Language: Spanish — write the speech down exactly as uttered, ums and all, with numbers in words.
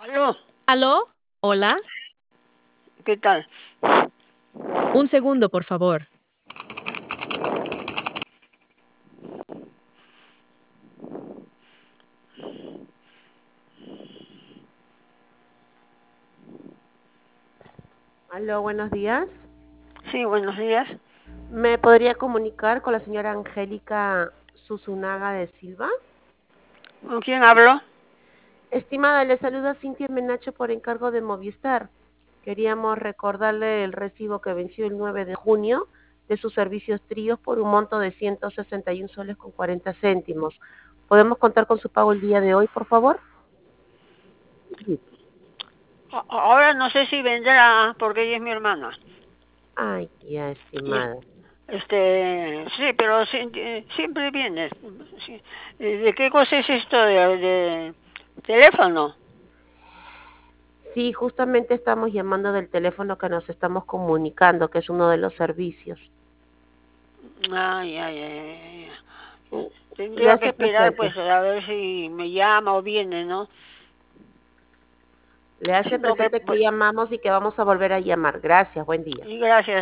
Aló, ¿Aló? ¿Hola? ¿qué tal? Un segundo, por favor. Aló, buenos días. Sí, buenos días. ¿Me podría comunicar con la señora Angélica Susunaga de Silva? ¿Con quién hablo? Estimada, le saluda Cintia Menacho por encargo de Movistar. Queríamos recordarle el recibo que venció el nueve de junio de sus servicios tríos por un monto de ciento sesenta y un soles con cuarenta céntimos. ¿Podemos contar con su pago el día de hoy, por favor? A- Ahora no sé si vendrá porque ella es mi hermana. Ay, ya, Y es- estimada. Este, sí, pero sí, eh, siempre viene. Sí. Eh, ¿De qué cosa es esto de, de teléfono? Sí, justamente estamos llamando del teléfono que nos estamos comunicando, que es uno de los servicios. Ay, ay, ay, ay, ay. Mm, Le Tendría que hace esperar presente. pues a ver si me llama o viene, ¿no? Le hace Sino que, presente que pues, llamamos y que vamos a volver a llamar. Gracias, buen día. y gracias.